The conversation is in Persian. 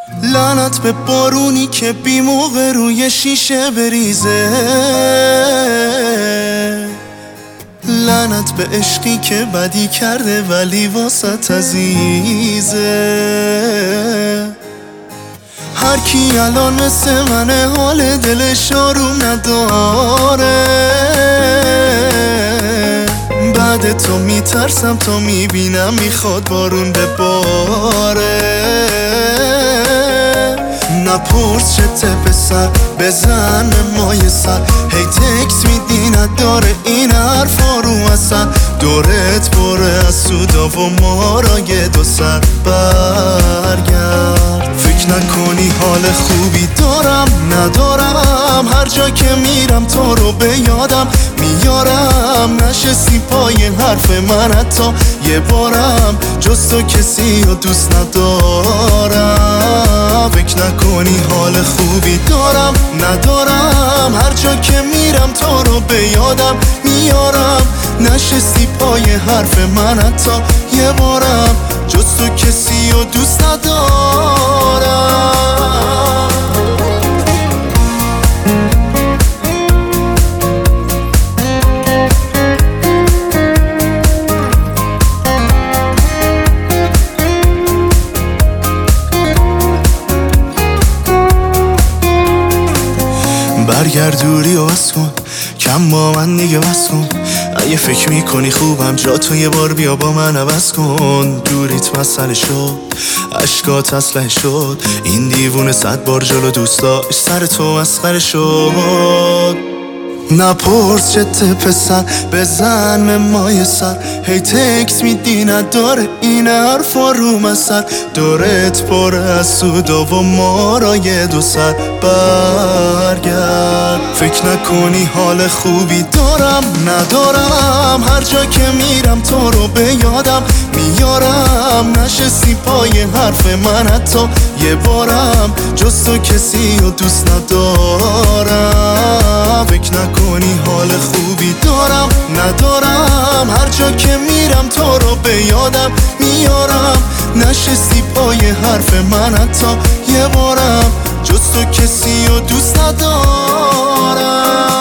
لعنت به بارونی که بی موقع روی شیشه بریزه، لعنت به عشقی که بدی کرده ولی واسط عزیزه. هر کی الان مثل منه حال دلش آروم نداره، بعد تو میترسم تا میبینم میخواد بارون بباره. نپرس چته پسر بزن به مای سر، هی تکس میدی نداره این حرفا رو اصل. دورت بره از سودا و ما را یه دو سر برگرد. فکر نکنی حال خوبی دارم ندارم، هر جا که میرم تو رو به یادم میارم. نشستی پای حرف من حتی یه بارم، جز تو کسی رو دوست ندارم. فکر نکنی حال خوبی دارم ندارم، هر جا که میرم تو رو به یادم میارم. نشستی پای حرف من حتی یه بارم، جز تو کسی رو دوست ندارم. برگردوری و بس کن، کم با من دیگه بس کن. اگه فکر میکنی خوبم جا تو یه بار بیا با من عوض کن. دوریت مسئله شد، عشقات اسلحه شد، این دیوونه 100 بار جلو دوست داشت سر تو مسخره شد. نپرس چته پسر بزن به مای سر، هی تکس میدی نداره این حرفا رو مثل. دورت پر از سودا و ما را یه دو سر برگرد. فکر نکنی حال خوبی دارم ندارم، هر جا که میرم تو رو به یادم میارم. نشستی پای حرف من حتی یه بارم، جز تو کسی رو دوست ندارم. فکر نکنی حال خوبی دارم ندارم، هر جا که میرم تو رو به یادم میارم. نشستی پای حرف من حتی یه بارم، جز تو کسی رو دوست ندارم.